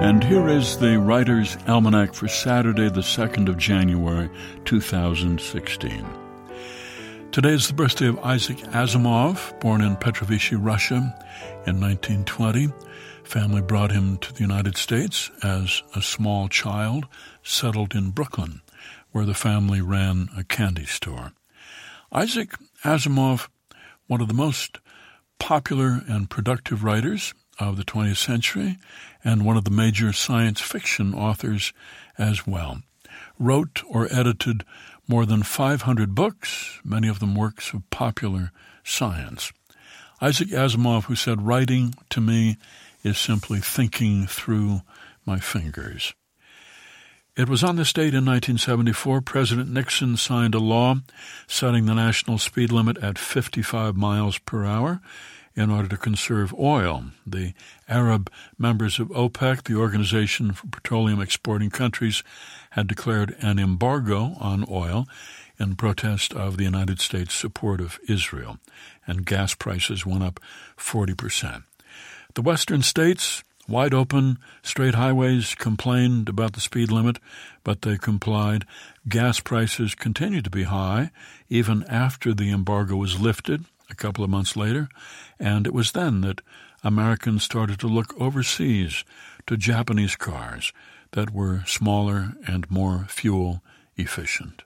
And here is the Writer's Almanac for Saturday, the 2nd of January, 2016. Today is the birthday of Isaac Asimov, born in Petrovichi, Russia in 1920. Family brought him to the United States as a small child, settled in Brooklyn, where the family ran a candy store. Isaac Asimov, one of the most popular and productive writers of the 20th century, and one of the major science fiction authors as well, wrote or edited more than 500 books, many of them works of popular science. Isaac Asimov, who said, "Writing to me is simply thinking through my fingers." It was on this date in 1974 President Nixon signed a law setting the national speed limit at 55 miles per hour in order to conserve oil. The Arab members of OPEC, the Organization for Petroleum Exporting Countries, had declared an embargo on oil in protest of the United States' support of Israel, and gas prices went up 40%. The western states, wide open, straight highways, complained about the speed limit, but they complied. Gas prices continued to be high even after the embargo was lifted a couple of months later, and it was then that Americans started to look overseas to Japanese cars that were smaller and more fuel efficient.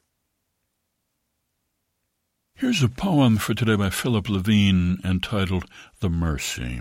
Here's a poem for today by Philip Levine entitled The Mercy.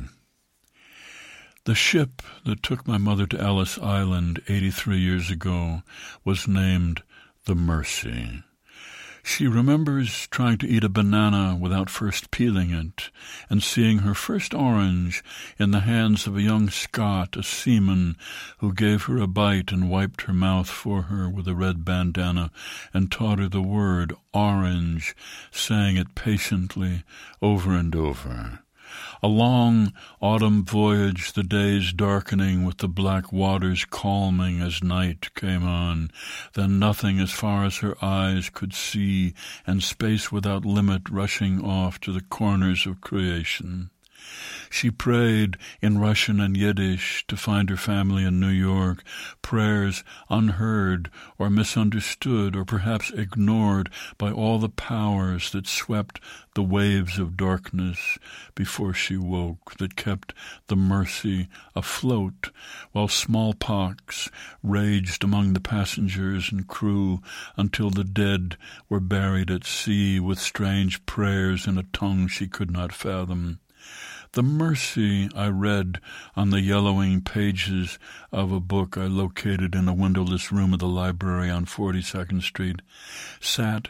The ship that took my mother to Ellis Island 83 years ago was named The Mercy. She remembers trying to eat a banana without first peeling it, and seeing her first orange in the hands of a young Scot, a seaman, who gave her a bite and wiped her mouth for her with a red bandana and taught her the word orange, saying it patiently over and over. A long autumn voyage, the days darkening with the black waters calming as night came on, then nothing as far as her eyes could see, and space without limit rushing off to the corners of creation. She prayed in Russian and Yiddish to find her family in New York, prayers unheard or misunderstood or perhaps ignored by all the powers that swept the waves of darkness before she woke, that kept the Mercy afloat while smallpox raged among the passengers and crew until the dead were buried at sea with strange prayers in a tongue she could not fathom. The Mercy I read on the yellowing pages of a book I located in a windowless room of the library on 42nd Street, sat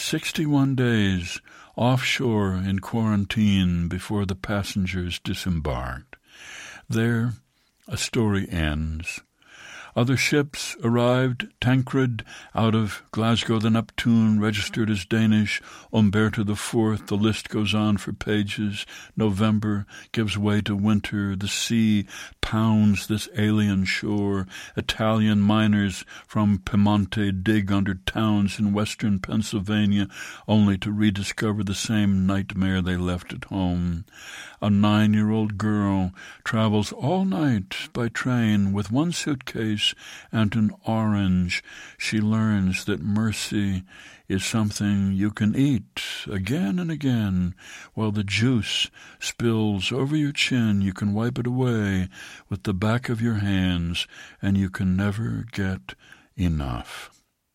61 days offshore in quarantine before the passengers disembarked. There, a story ends. Other ships arrived, Tancred out of Glasgow, the Neptune, registered as Danish, Umberto IV, the list goes on for pages. November gives way to winter, the sea pounds this alien shore. Italian miners from Piemonte dig under towns in western Pennsylvania, only to rediscover the same nightmare they left at home. A 9-year-old girl travels all night by train with one suitcase and an orange. She learns that mercy is something you can eat again and again. While the juice spills over your chin, you can wipe it away with the back of your hands, and you can never get enough.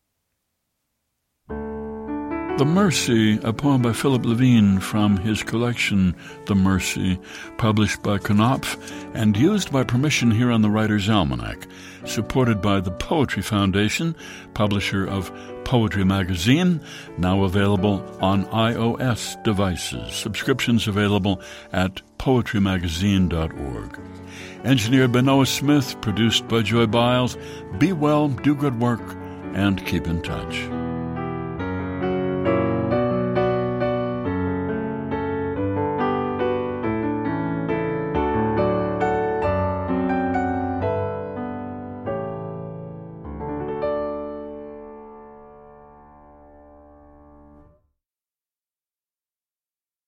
The Mercy, a poem by Philip Levine from his collection, The Mercy, published by Knopf and used by permission here on the Writer's Almanac, supported by the Poetry Foundation, publisher of Poetry Magazine, now available on iOS devices. Subscriptions available at poetrymagazine.org. Engineered by Noah Smith, produced by Joy Biles. Be well, do good work, and keep in touch.